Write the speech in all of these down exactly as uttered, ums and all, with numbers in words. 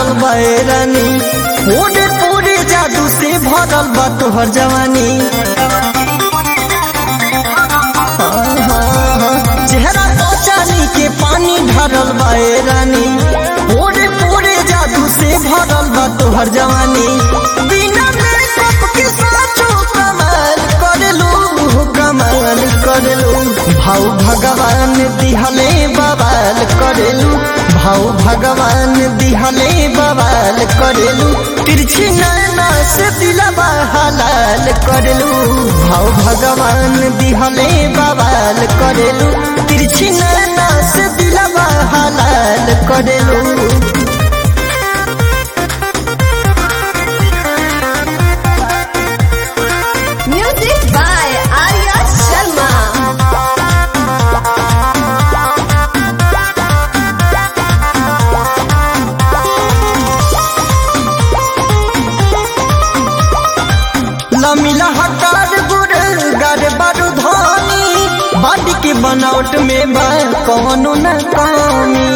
ढरल बा रानी, पूरे पूरे जादू से भरल बा तोहर जवानी। चेहरा तो चांदी के पानी ढरल बा रानी, पूरे पूरे जादू से भरल बा तोहर जवानी। बिना मेकअप के साचो कमाल करलू, कमाल करलू। भाव भगवान दिहले बवाल करलू, भाव भगवान दिहले बवाल करलू। तिरछी नैना से दिलवा हलाल करलू, भाव भगवान दिहले बवाल करलू। तिरछी नैना से दिलवा हलाल करलू। Music by Arya Sharma. लमिला हकार गुरगार बारू धानी, बाडी के बनावट में बा कौनो न कमी।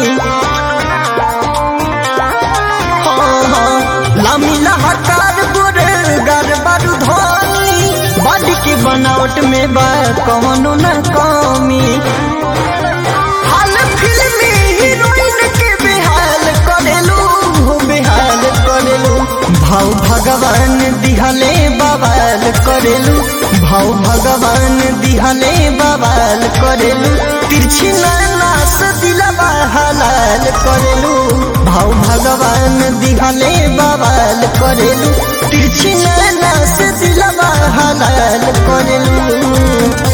हाँ हाँ लमिला हकार गुरगार बारू धानी, बाडी के बनावट में बा कौनो न कमी। हाल फिल्मी हीरोइन के बेहाल करेलू, बेहाल करेलू। भाव भगवान दिहले बवाल करेलू, भाव भगवान दिहले बवाल करेलू। तिरछी नैना से दिलवा हलाल करेलू, भाव भगवान दिहले बवाल करेलू। तिरछी नैना से दिलवा हलाल करेलू।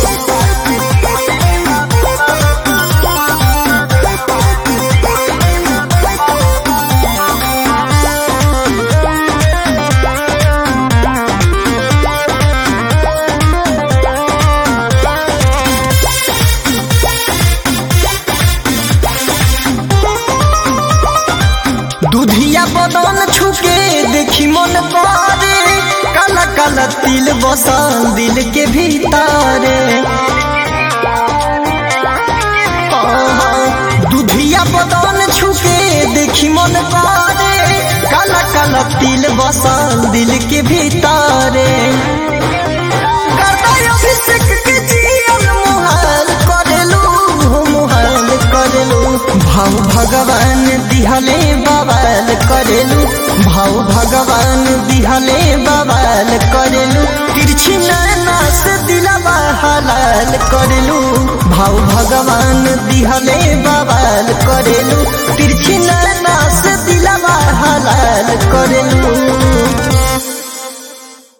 दुधिया बदन छुके देखी मन करे, काला काला तिल बसल दिल के भीतरे। दुधिया बदन छुके देखी मन करे, काला काला तिल बसल दिल के भीतरे। अभिषेक के जियल मुहाल करेलू, मुहाल करेलू। भाव भगवान दिहले बवाल करेलू, भाव भगवान दिहले बवाल करेलू। तिरछी नैना से दिलवा हलाल करेलू, भाव भगवान दिहले बवाल करेलू।